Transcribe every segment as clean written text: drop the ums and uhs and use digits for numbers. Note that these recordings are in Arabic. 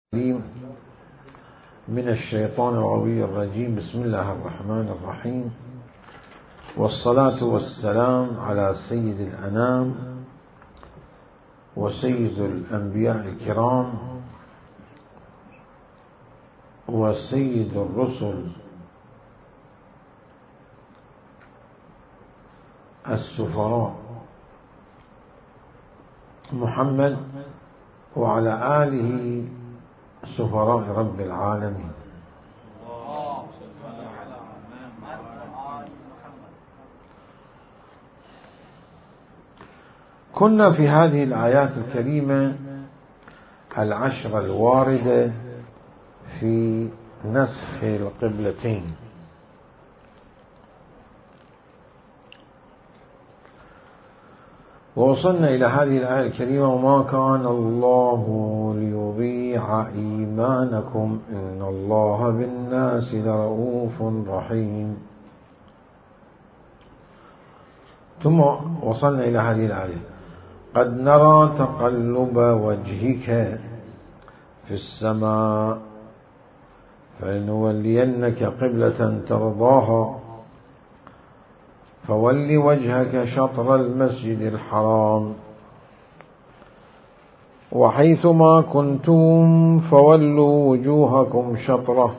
من الشيطان الغوي الرجيم. بسم الله الرحمن الرحيم، والصلاة والسلام على سيد الأنام وسيد الأنبياء الكرام وسيد الرسل السفراء محمد وعلى آله سفراء رب العالمين. كنا في هذه الآيات الكريمة العشر الواردة في نسخ القبلتين، ووصلنا إلى هذه الآية الكريمة: وما كان الله ليضيع إيمانكم إن الله بالناس لرؤوف رحيم. ثم وصلنا إلى هذه الآية: قد نرى تقلب وجهك في السماء فلنولينك قبلة ترضاها فول وجهك شطر المسجد الحرام وحيثما كنتم فولوا وجوهكم شطره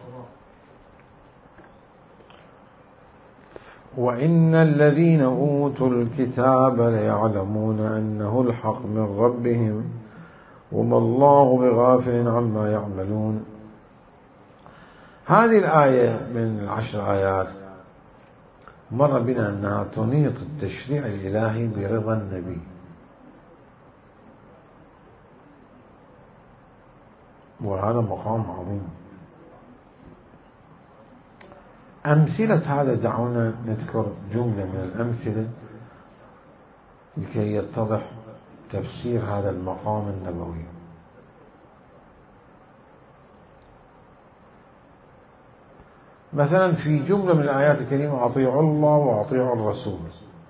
وإن الذين أوتوا الكتاب ليعلمون أنه الحق من ربهم وما الله بغافل عما يعملون. هذه الآية من العشر آيات مر بنا أنها تنيط التشريع الإلهي برضا النبي، وهذا مقام عظيم. أمثلة هذا دعونا نذكر جملة من الأمثلة لكي يتضح تفسير هذا المقام النبوي. مثلا في جملة من الآيات الكريمة: أطيعوا الله وأطيعوا الرسول.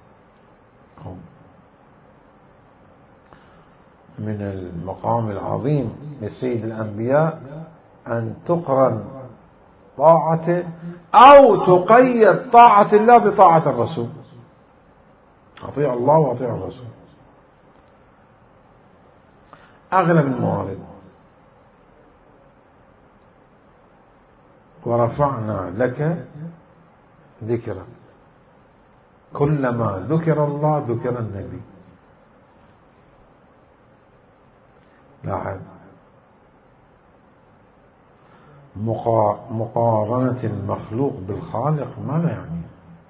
من المقام العظيم لسيد الأنبياء أن تقرن طاعته أو تقيد طاعة الله بطاعة الرسول. أطيعوا الله وأطيعوا الرسول. أغلب الموارد: ورفعنا لك ذكرك. كلما ذكر الله ذكر النبي. لاحظ مقارنة المخلوق بالخالق ماذا يعني؟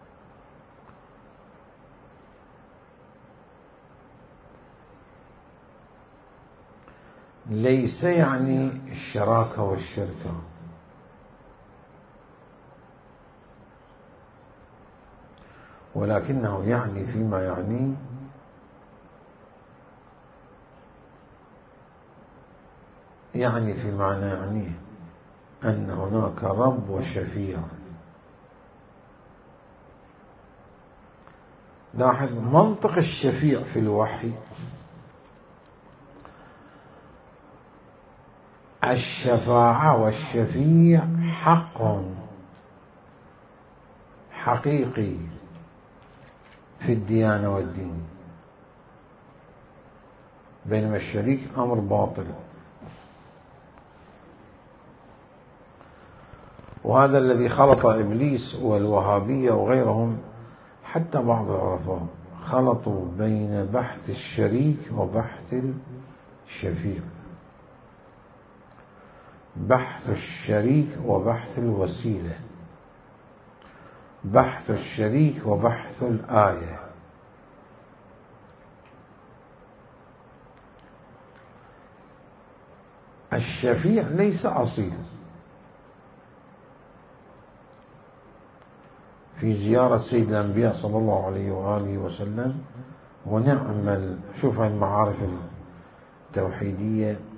ليس يعني الشراكة والشركة، ولكنه يعني فيما يعني في معنى يعنيه أن هناك رب وشفيع. لاحظ منطق الشفيع في الوحي: الشفاعة والشفيع حق حقيقي في الديانة والدين، بينما الشريك أمر باطل. وهذا الذي خلط إبليس والوهابية وغيرهم، حتى بعض العرفاء خلطوا بين بحث الشريك وبحث الشفيع، بحث الشريك وبحث الوسيلة، بحث الشريك وبحث الآية. الشفيع ليس أصيل. في زيارة سيد الأنبياء صلى الله عليه وآله وسلم ونعم شوف المعارف التوحيدية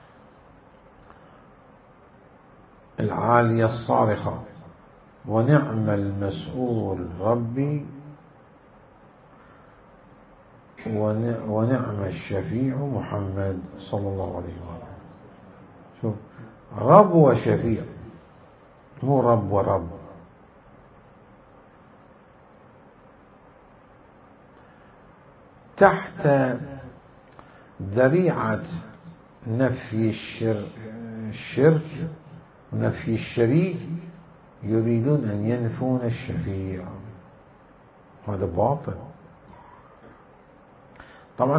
العالية الصارخة: ونعم المسؤول ربي ونعم الشفيع محمد صلى الله عليه وآله. شوف رب وشفيع، مو رب ورب. تحت ذريعة نفي الشرك ونفي الشريك يريدون أن ينفون الشفيع، هذا باطل. طبعا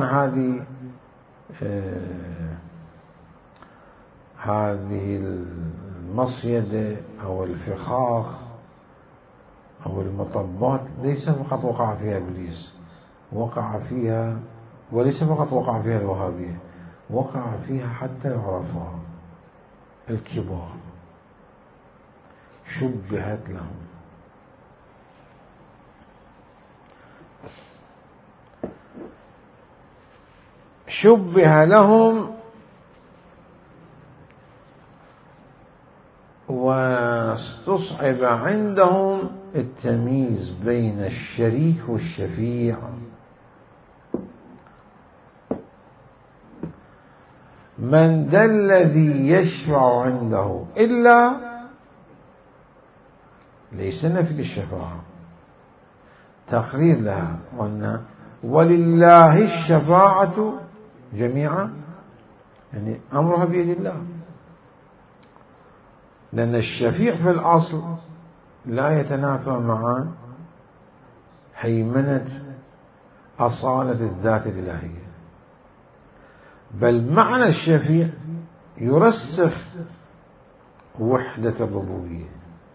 هذه المصيدة أو الفخاخ أو المطبات ليس فقط وقع فيها إبليس، وقع فيها، وليس فقط وقع فيها الوهابية، وقع فيها حتى العرفاء الكبار، شبهت لهم. شبه لهم واستصعب عندهم التمييز بين الشريك والشفيع. من ذا الذي يشفع عنده إلا، ليس نفي الشفاعة، تقرير لها، وأن ولله الشفاعة جميعا، يعني أمرها بيد الله، لأن الشفيع في الأصل لا يتنافى مع هيمنة أصالة الذات الإلهية، بل معنى الشفيع يرسخ وحدة الربوبية،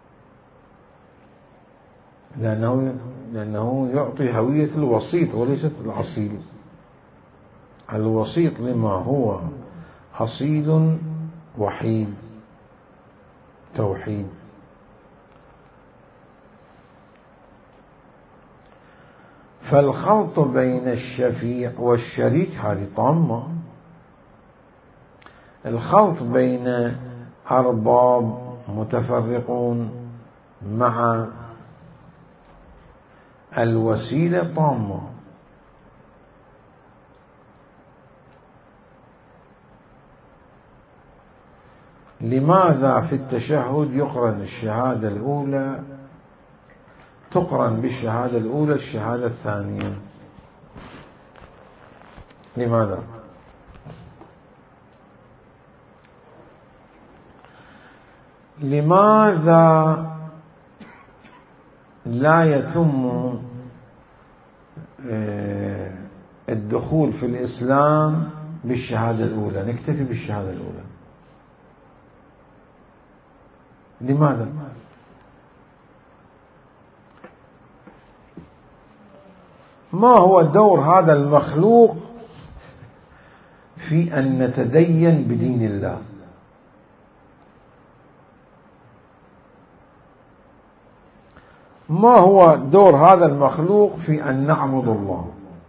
لأنه يعطي هوية الوسيط وليست الأصيل. الوسيط لما هو أصيل وحيد، توحيد. فالخلط بين الشفيع والشريك هذه طامة. الخلط بين أرباب متفرقون مع الوسيلة طامة. لماذا في التشهد يقرن الشهادة الأولى، تقرن بالشهادة الأولى الشهادة الثانية؟ لماذا؟ لماذا لا يتم الدخول في الإسلام بالشهادة الأولى، نكتفي بالشهادة الأولى؟ لماذا؟ ما هو دور هذا المخلوق في أن نتدين بدين الله؟ ما هو دور هذا المخلوق في أن نعبد الله؟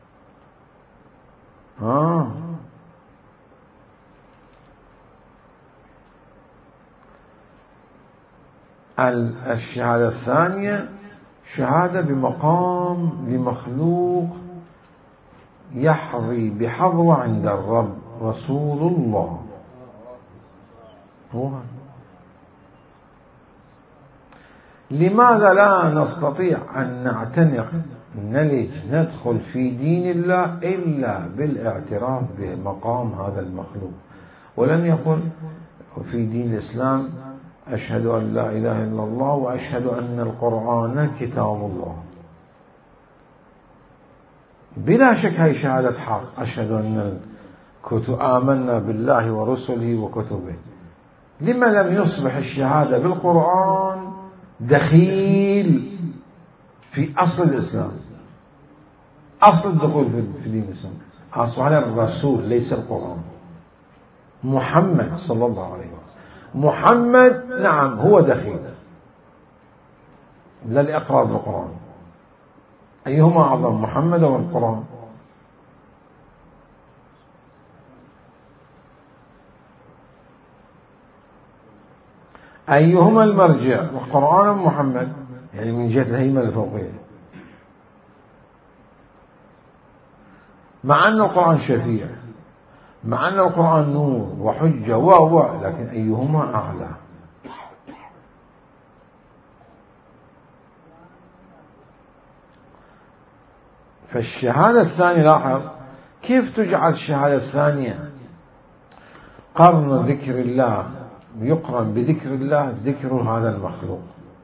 الشهادة الثانية شهادة بمقام لمخلوق يحظي بحظوة عند الرب رسول الله. هو لماذا لا نستطيع أن نعتنق نلج ندخل في دين الله إلا بالاعتراف بمقام هذا المخلوق؟ ولم يقل في دين الإسلام أشهد أن لا إله إلا الله وأشهد أن القرآن كتاب الله. بلا شك هي شهادة حق، أشهد أن آمنا بالله ورسله وكتبه. لما لم يصبح الشهادة بالقرآن دخيل في أصل الإسلام؟ أصل الدخول في دين الإسلام أصبح الرسول ليس القرآن. محمد صلى الله عليه وسلم، محمد نعم هو دخيل، لا الإقرار بالقرآن. أيهما أعظم، محمد أو القرآن؟ أيهما المرجع، القرآن أم محمد؟ يعني من جهة الهيمنة الفوقية، مع أن القرآن شفيع، مع أن القرآن نور وحجة لكن أيهما أعلى؟ فالشهادة الثانية، لاحظ كيف تجعل الشهادة الثانية قرن ذكر الله، يقرن بذكر الله ذكر هذا المخلوق،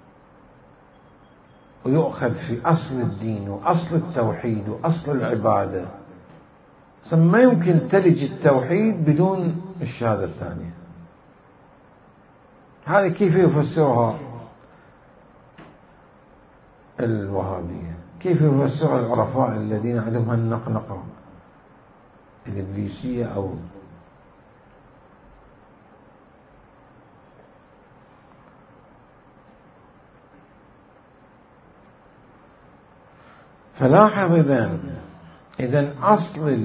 ويؤخذ في أصل الدين وأصل التوحيد وأصل العبادة. ما يمكن تلج التوحيد بدون الشهادة الثانية. هذه كيف يفسرها الوهابية؟ كيف يفسرها العرفاء الذين عندهم النقنقة الإبليسية أو فلاحظ إذن أصل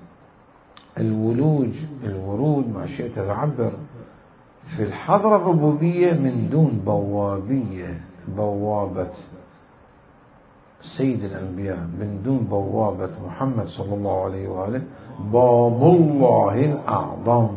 الورود ما شئت تعبر في الحضرة الربوبية من دون بوابية، بوابة سيد الأنبياء، من دون بوابة محمد صلى الله عليه وآله، باب الله الأعظم.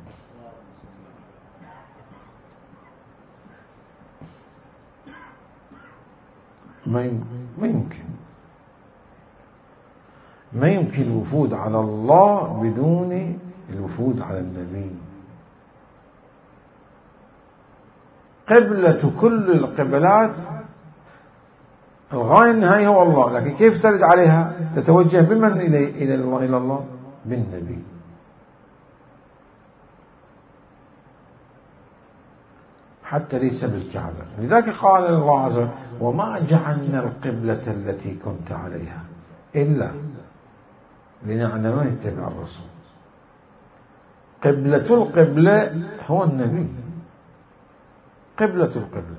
ما يمكن الوفود على الله بدون الوفود على النبي. قبلة كل القبلات الغاية النهائية هو الله، لكن كيف ترد عليها؟ تتوجه بمن إلى الله؟ بالنبي. حتى ليس بالكعبة. لذلك قال الله عز وجل: وما جعلنا القبلة التي كنت عليها إلا لنعلم من يتبع الرسول. قبلة القبلة هو النبي، قبلة القبلة.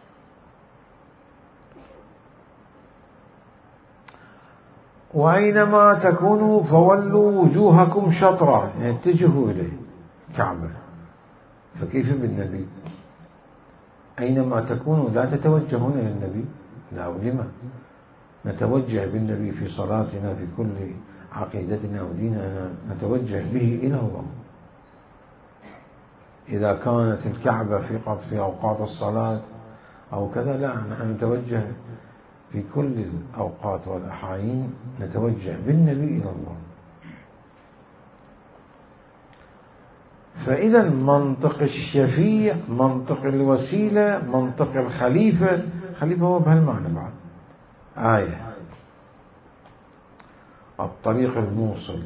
وأينما تكونوا فولوا وجوهكم شطرة، يعني اتجهوا إليه كعبة. فكيف بالنبي؟ أينما تكونوا لا تتوجهون إلى النبي؟ لا، ولما نتوجه بالنبي في صلاتنا، في كل عقيدتنا وديننا نتوجه به إلى الله. إذا كانت الكعبة في أوقات الصلاة أو كذا، لا، نحن نتوجه في كل الأوقات والأحايين نتوجه بالنبي إلى الله. فإذا منطق الشفيع، منطق الوسيلة، منطق الخليفة هو بهالمعنى بعد آية الطريق الموصل،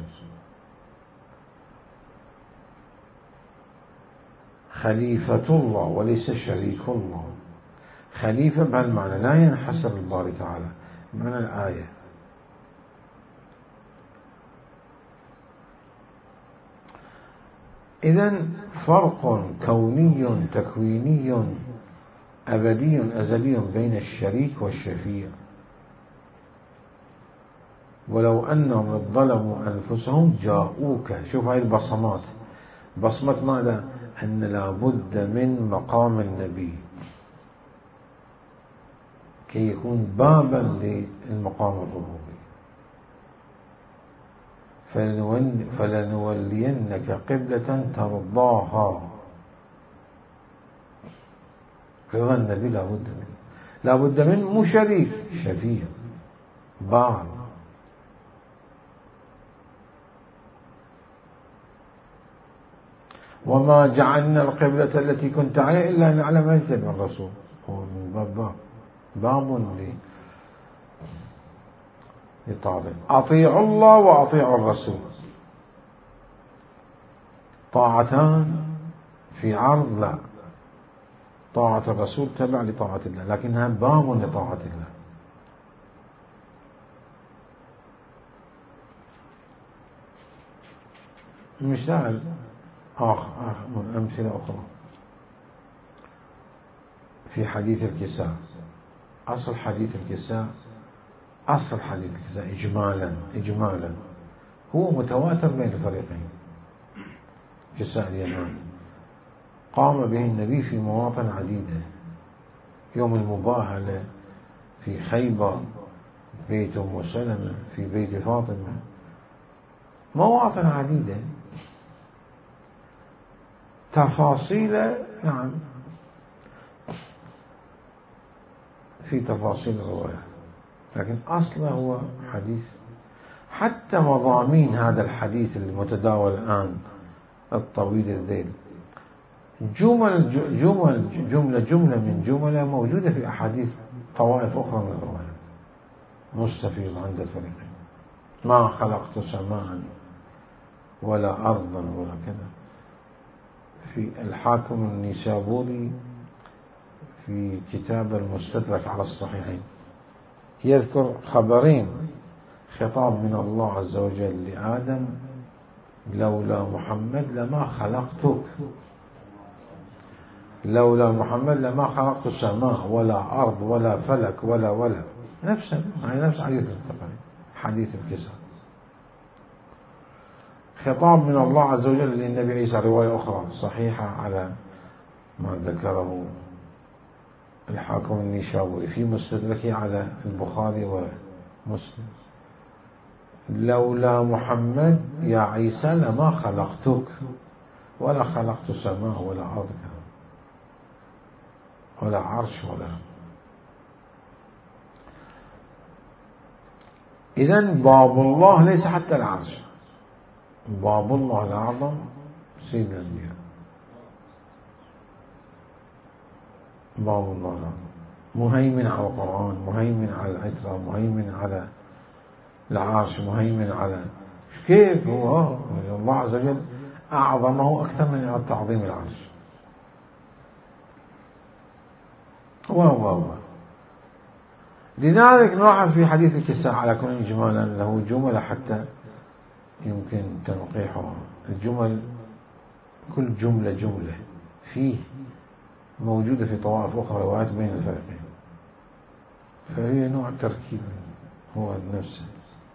خليفة الله وليس شريك الله. خليفة بهالمعنى لا ينحصر الباري تعالى معنى الآية. إذن فرق كوني تكويني أبدي أزلي بين الشريك والشفيع. ولو أنهم ظلموا أنفسهم جاءوك. شوف هاي البصمات، بصمة ماذا؟ أن لابد من مقام النبي كي يكون بابا للمقام الربوبي. فلنولينك قبلة ترضاها. كذا النبي لابد من مو شريك، شفيع، بار. وما جعلنا القبلة التي كنت عليها إلا أن نعلم من يتبع الرسول. هو من باب لطاعة. أطيعوا الله وأطيعوا الرسول، طاعتان في عرض، لا، طاعة الرسول تبع لطاعة الله، لكنها باب لطاعة الله. مثال من أمثلة أخرى في حديث الكساء. أصل حديث الكساء إجمالا هو متواتر بين الفريقين. كساء اليماني قام به النبي في مواطن عديدة، يوم المباهلة في خيبر، بيت أم سلمة، في بيت فاطمة، مواطن عديدة. تفاصيل نعم في تفاصيل الرواية، لكن أصله هو حديث. حتى مضامين هذا الحديث المتداول الآن الطويل الذيل جملة من جملة موجودة في أحاديث طوائف أخرى من الرواية مستفيض عند الفريقين. ما خلقت سماء ولا أرضا ولا كذا. في الحاكم النيسابوري في كتاب المستدرك على الصحيحين يذكر خبرين: خطاب من الله عز وجل لآدم: لولا محمد لما خلقتك، لولا محمد لما خلقت سماء ولا أرض ولا فلك ولا نفس حديث الكساء. خطاب من الله عز وجل للنبي عيسى، رواية أخرى صحيحة على ما ذكره الحاكم النيسابوري في مستدركه على البخاري ومسلم: لولا محمد يا عيسى لما خلقتك ولا خلقت سماء ولا أرض ولا عرش ولا. إذن باب الله ليس حتى العرش، باب الله الأعظم سيد الأنبياء، باب الله الأعظم مهيمن على القرآن، مهيمن على العترة، مهيمن على العرش، مهيمن على كيف هو الله عز وجل أعظمه أكثر من تعظيم العرش. هو لذلك نلاحظ في حديث الكساء على كل إجمالا له جمل حتى يمكن تنقيحها. الجمل كل جملة فيه موجودة في طوائف أخرى روايات بين الفريقين، فهي نوع تركيب هو نفسه.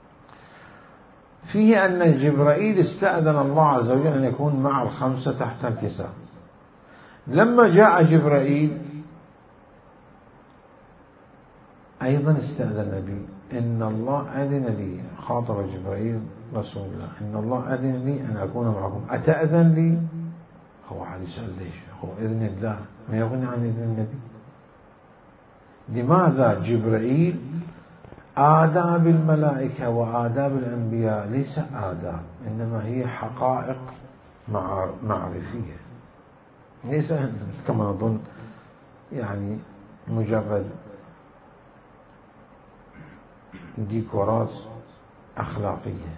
فيه أن جبرائيل استأذن الله عز وجل أن يكون مع الخمسة تحت الكساء. لما جاء جبرائيل أيضا استأذن النبي: إن الله أذن لي، خاطب جبرائيل رسول الله: إن الله أذن لي أن أكون معكم، أتأذن لي؟ هو عليه يسأل ليش؟ هو إذن الله ما يغني عن إذن النبي. لماذا جبرائيل آداب الملائكة وآداب الأنبياء ليس آداب، إنما هي حقائق معرفية، ليس كما نظن يعني مجرد ديكورات أخلاقية.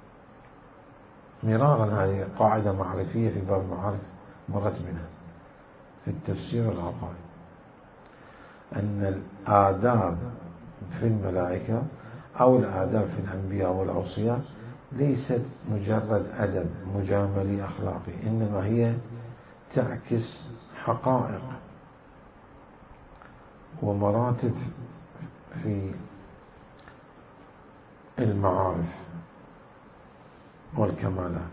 مرارا هذه قاعدة معرفية في باب المعارف مرت بنا في التفسير والعقائد، أن الآداب في الملائكة أو الآداب في الأنبياء والأوصياء ليست مجرد أدب مجاملي أخلاقي، إنما هي تعكس حقائق ومراتب في المعارف والكمالات.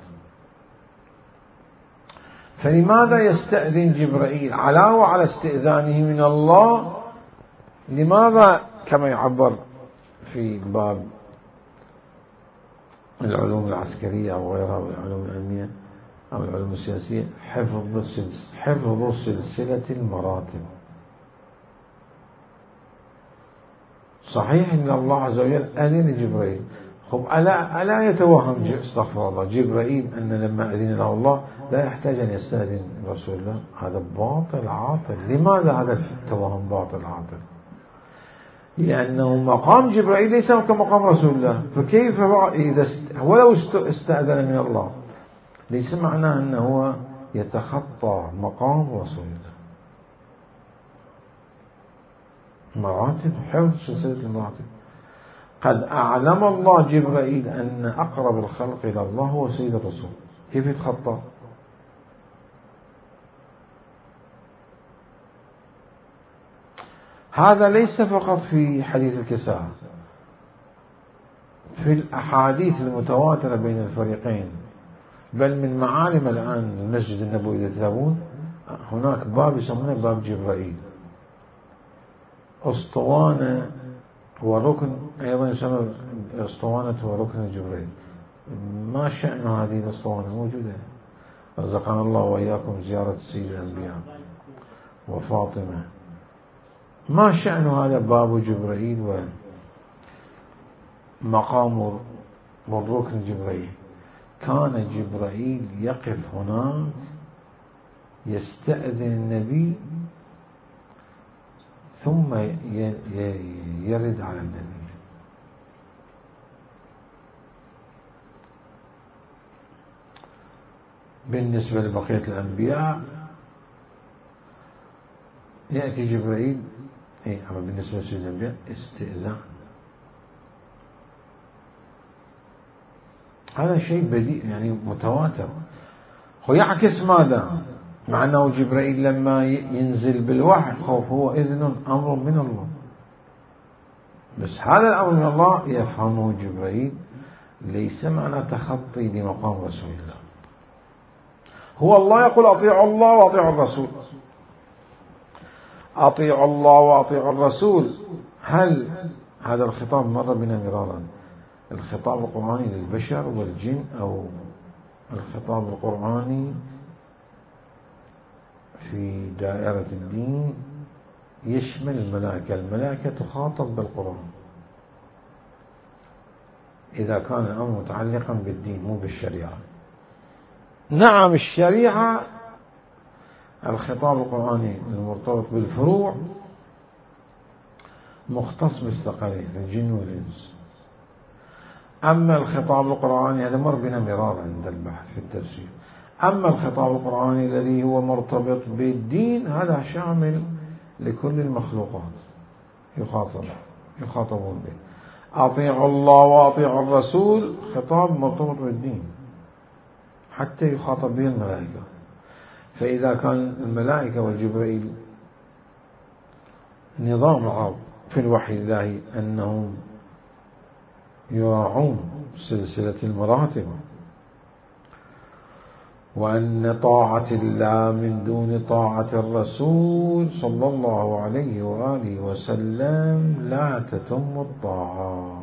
فلماذا يستأذن جبرائيل علاوة على استئذانه من الله؟ لماذا كما يعبر في باب العلوم العسكرية أو غيرها والعلوم العلمية أو العلوم السياسية: حفظ سلسلة المراتب. صحيح أن الله عز وجل أذن لجبرائيل، خب ألا يتوهم استغفر الله جبرائيل أن لما أذن له الله لا يحتاج أن يستأذن رسول الله؟ هذا باطل عاطل. لماذا هذا التوهم باطل عاطل؟ لأنه مقام جبرائيل ليس كمقام رسول الله، فكيف إذا ولو استأذن من الله ليس معناه أنه يتخطى مقام رسول الله. مراتب، حفظ سلسلة المراتب. قد أعلم الله جبرائيل أن أقرب الخلق إلى الله هو سيد الرسول، كيف يتخطى؟ هذا ليس فقط في حديث الكساء، في الأحاديث المتواترة بين الفريقين، بل من معالم الآن المسجد النبوي إذا تذهبون هناك باب يسمونه باب جبرائيل، أسطوانة وركن أيضا يسمى أسطوانة وركن جبرائيل. ما شأن هذه الأسطوانة؟ موجودة رزقنا الله وإياكم زيارة سيد الأنبياء وفاطمة. ما شأن هذا باب جبرائيل ومقام والركن جبرائيل؟ كان جبرائيل يقف هناك يستأذن النبي ثم يرد على النبي. بالنسبة لبقية الأنبياء يأتي جبرائيل، أما بالنسبة لسيد الأنبياء استئذان. هذا شيء بديع يعني متواتر. هو يعكس ماذا؟ مع أنه جبرائيل لما ينزل بالوحي هو إذن أمر من الله، بس هذا الأمر من الله يفهمه جبرائيل ليس معنى تخطي لمقام رسول الله. هو الله يقول أطيعوا الله وأطيعوا الرسول، أطيعوا الله وأطيعوا الرسول. هل هذا الخطاب مر بنا مرارا؟ الخطاب القرآني للبشر والجن، أو الخطاب القرآني في دائرة الدين يشمل الملائكة. الملائكة تخاطب بالقرآن إذا كان الأمر متعلقا بالدين مو بالشريعة. نعم الشريعة الخطاب القرآني المرتبط بالفروع مختص بالثقلين الجن والإنس. أما الخطاب القرآني هذا مر بنا مرارا عند البحث في التفسير. أما الخطاب القرآني الذي هو مرتبط بالدين هذا شامل لكل المخلوقات يخاطبون به. أطيعوا الله وأطيعوا الرسول خطاب مرتبط بالدين حتى يخاطب به الملائكة. فإذا كان الملائكة وجبرائيل نظام العرب في الوحي الله أنهم يراعون سلسلة المراتب، وأن طاعة الله من دون طاعة الرسول صلى الله عليه وآله وسلم لا تتم الطاعة.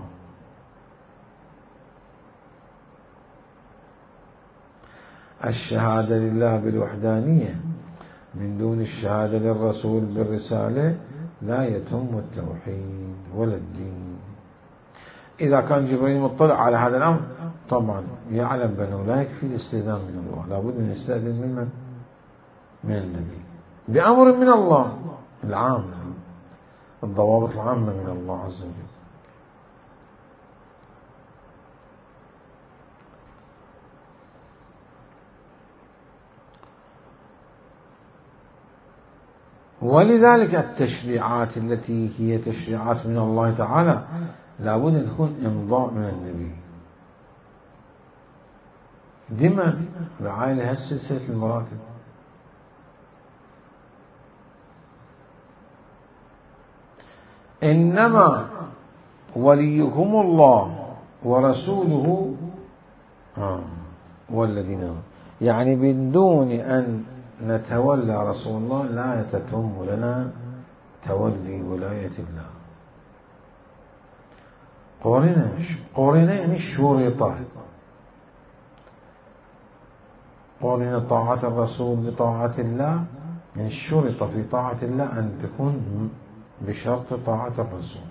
الشهادة لله بالوحدانية من دون الشهادة للرسول بالرسالة لا يتم التوحيد ولا الدين. إذا كان جبريل مطلع على هذا الأمر طبعا يعلم بأنه لا يكفي الاستئذان من الله، لابد أن يستأذن من النبي بأمر من الله العام، الضوابط العامة من الله عز وجل. ولذلك التشريعات التي هي تشريعات من الله تعالى لابد أن تكون إمضاء من النبي. دماء رعاية لها سلسلة المراتب. إنما وليكم الله ورسوله والذين يعني بدون أن نتولى رسول الله لا تتم لنا تولي ولاية الله. قرنا يعني شرطة، قرنا طاعة الرسول لطاعة الله، يعني شرط في طاعة الله أن تكون بشرط طاعة الرسول.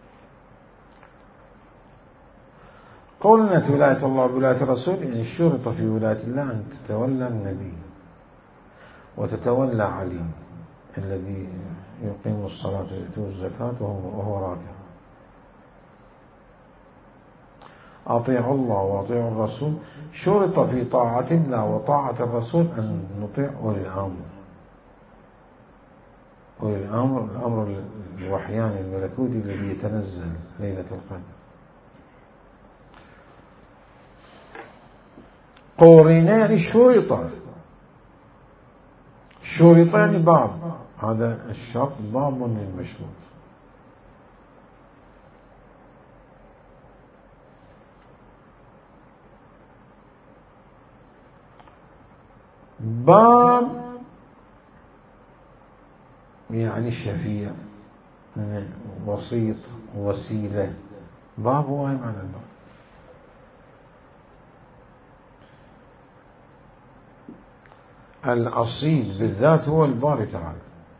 قرنت ولاية الله بولاية الرسول، يعني شرط في ولاية الله أن تتولى النبي وتتولى علي الذي يقيم الصلاة ويؤتي الزكاة وهو راكع. أطيعوا الله وأطيعوا الرسول. شرط في طاعة الله وطاعة الرسول أن نطيع أولي الأمر. أولي الأمر الأمر الوحياني الملكوتي الذي يتنزل ليلة القدر. قرنان شرطان باب، هذا الشرط باب للمشروط. باب يعني شفيع، وسيط، وسيلة. باب هو معنى الباب. الأصيل بالذات هو الباري تعالى،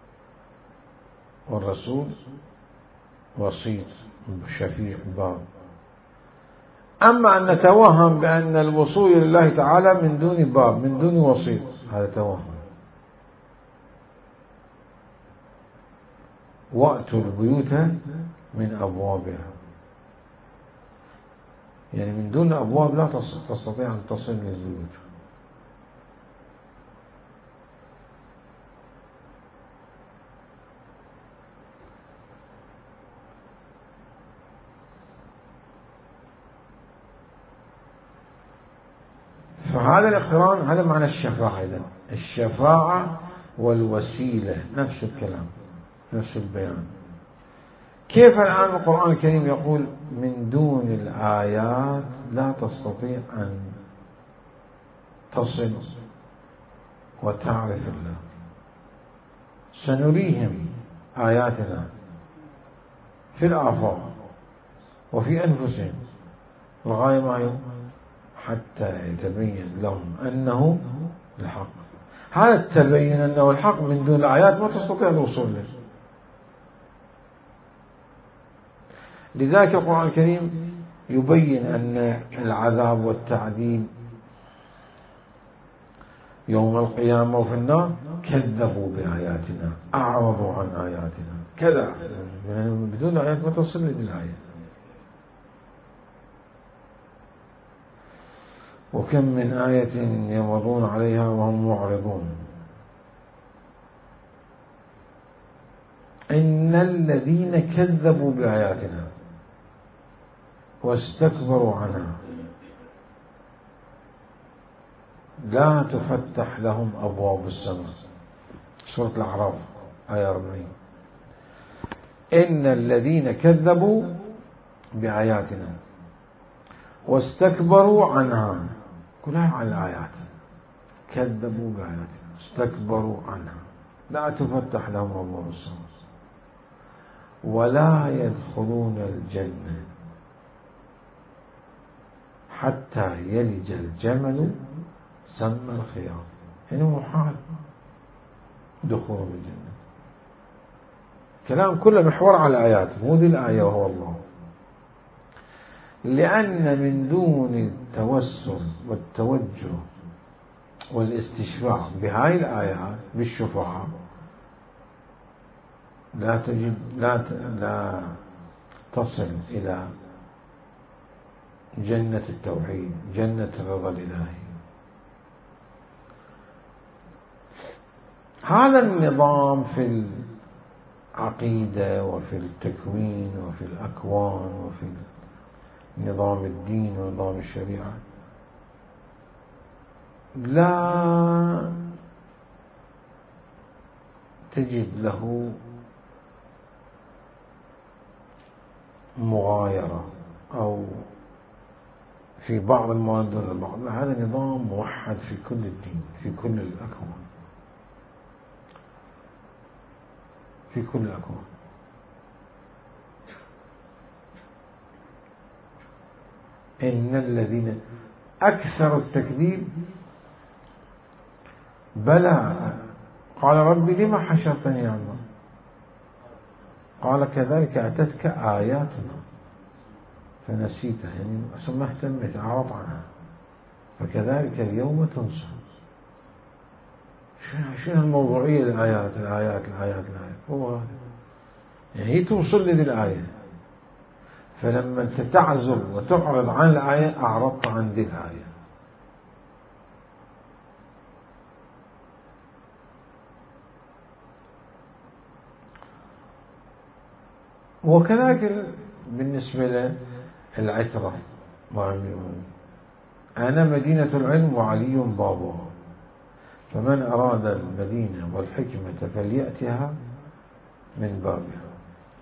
والرسول وسيط شفيع باب. أما أن نتوهم بأن الوصول إلى الله تعالى من دون باب، من دون وسيط، هذا توهم. وأتوا البيوت من أبوابها، يعني من دون أبواب لا تستطيع أن تصل للبيوت. فهذا الاقتران هذا معنى الشفاعة. إذن الشفاعة والوسيلة نفس الكلام، نفس البيان. كيف الآن القرآن الكريم يقول من دون الآيات لا تستطيع أن تصل وتعرف الله؟ سنريهم آياتنا في الآفاق وفي أنفسهم لغاية ما حتى يتبين لهم أنه الحق. هذا التبين أنه الحق من دون الآيات ما تستطيع الوصول له. لذلك القرآن الكريم يبين أن العذاب والتعذيب يوم القيامة وفي النار كذبوا بآياتنا، أعرضوا عن آياتنا كذا، يعني بدون آيات ما تصل للآية. وكم من آية يمرون عليها وهم معرضون. إن الذين كذبوا بآياتنا واستكبروا عنها لا تفتح لهم أبواب السماء. سورة الأعراف آية 40. إن الذين كذبوا بآياتنا واستكبروا عنها، كلها عن الآيات، كذبوا بآياتنا استكبروا عنها لا تفتح لهم أبواب السماء ولا يدخلون الجنة حتى يلج الجمل سم الخياط. يعني محال دخول الجنة. كلام كله محور على الآيات، مو ذي الآية وهو الله. لأن من دون التوسل والتوجه والاستشفاع بهاي الآيات بالشفاعة لا تصل إلى جنة التوحيد، جنة الرضا الإلهي. هذا النظام في العقيدة وفي التكوين وفي الأكوان وفي نظام الدين ونظام الشريعة لا تجد له مغايرة أو في بعض المواد دون البعض. هذا نظام موحد في كل الدين، في كل الأكوان، في كل الأكوان. إن الذين أكثر التكذيب بلى قال ربي لما حشرتني أعمى قال كذلك أتتك آياتنا فنسيتها، يعني ما اهتمت، أعرض عنها، فكذلك اليوم تنسى. شنو الموضوعية الآيات الآيات الآيات الآيات؟ هو هذا، يعني هي توصل لي الآية، فلما أنت تعزل وتعرض عن الآية أعرضت عن ذي الآية. وكذلك بالنسبة للعترة، أنا مدينة العلم وعلي بابها، فمن أراد المدينة والحكمة فليأتها من بابها.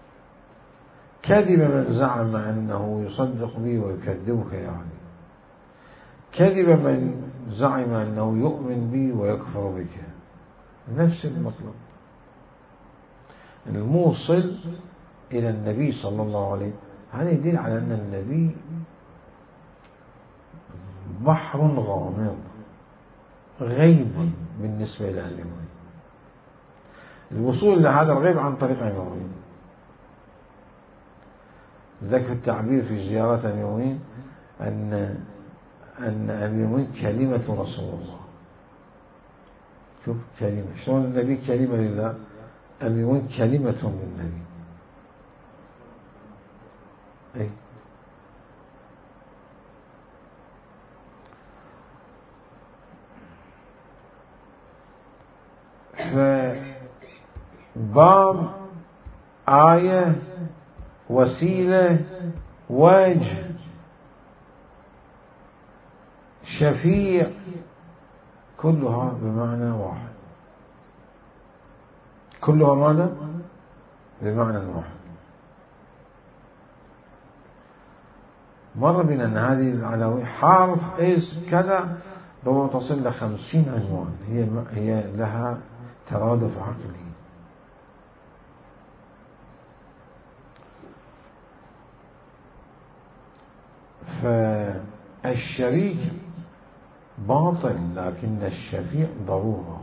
كذب من زعم أنه يصدق بي ويكذبك يا علي، كذب من زعم أنه يؤمن بي ويكفر بك. نفس المطلب، الموصل إلى النبي صلى الله عليه وسلم. هذا يدل على أن النبي بحر غامض غيب بالنسبة إلى الأميمين. الوصول لهذا الغيب عن طريق الأميمين. ذلك التعبير في زيارات الأميمين أن الأميمين كلمة رسول الله. شوف كلمة، شلون النبي كلمة لله، الأميمين كلمة للنبي. أي فباب، آية، وسيلة، وجه، شفيع، كلها بمعنى واحد، كلها ماذا؟ بمعنى واحد. مر بنا أن هذه العناوين حرف اسم كذا ربما تصل ل 50 عنوان، هي لها ترادف عقلي. فالشريك باطل لكن الشفيع ضرورة.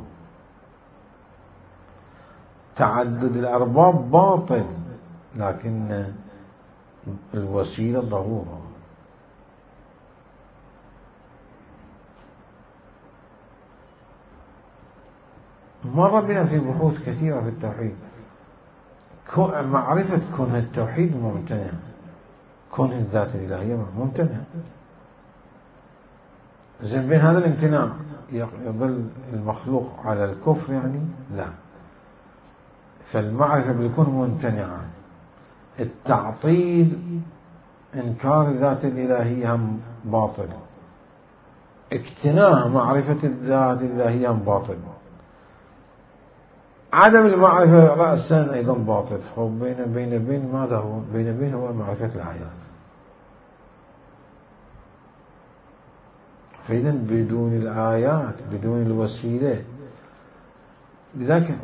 تعدد الأرباب باطل لكن الوسيلة ضرورة. مر بنا في بحوث كثيرة في التوحيد معرفة كون التوحيد ممتنع، كون الذات الإلهية ممتنع. زين بين هذا الامتناع يظل المخلوق على الكفر يعني؟ لا. فالمعرفة بيكون ممتنعة. التعطيل إنكار الذات الإلهية هم باطل، اقتناع معرفة الذات الإلهية هم باطل، عدم المعرفة رأسا أيضا باطل. بين ماذا هو؟ بين هو معرفة الآيات. فإذا بدون الآيات بدون الوسيلة. لذلك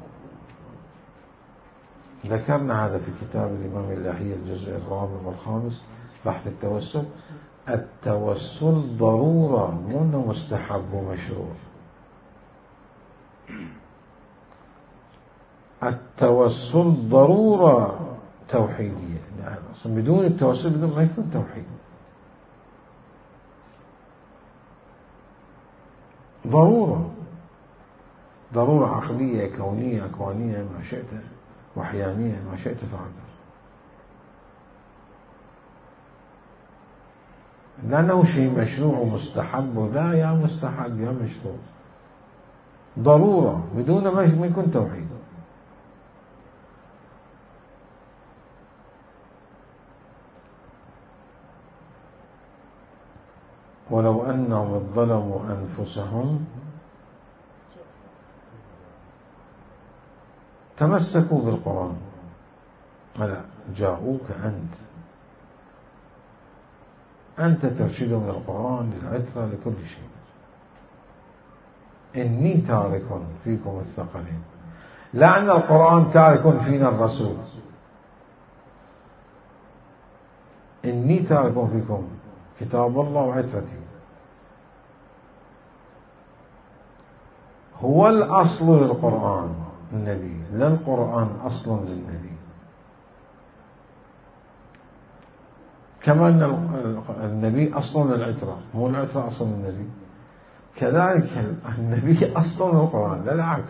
ذكرنا هذا في كتاب الإمام اللاهية الجزء الرابع والخامس بحث التوسل. التوسل ضرورة مو انه مستحب ومشروع. التوسل ضرورة توحيدية، يعني أصلا بدون التوسل بدون ما يكون توحيد. ضرورة عقلية كونية أكوانية ما شئت، وحيانية ما شئت فعل. لأنه شيء مشروع ومستحب، لا يا مستحب يا مشروع، ضرورة بدون ما يكون توحيد. ولو أنهم ظلموا أنفسهم تمسكوا بالقرآن، لا جاءوك أنت ترشدهم من القرآن للعترة لكل شيء. إني تارك فيكم الثقلين، لا أن القرآن تارك فينا الرسول. إني تارك فيكم كتاب الله وعترتي. هو الأصل للقرآن النبي، لا القرآن أصل للنبي. كما أن النبي أصل للعترة، مو العترة أصل للنبي. كذلك النبي أصل للقرآن لا العكس.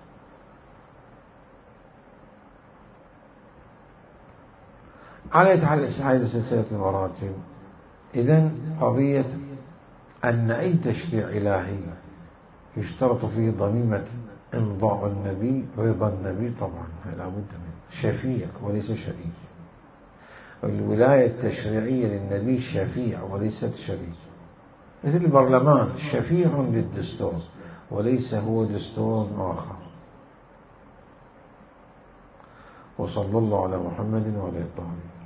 على هذه سلسلة المراتب. إذن قضية أن أي تشريع إلهي يشترط فيه ضميمة إمضاء النبي، رضا النبي، طبعا لا بد منه. شفيع وليس شريك. الولاية التشريعية للنبي شفيع وليست شريك. مثل البرلمان شفيع للدستور وليس هو دستور آخر. وصلى الله على محمد وعلى آله.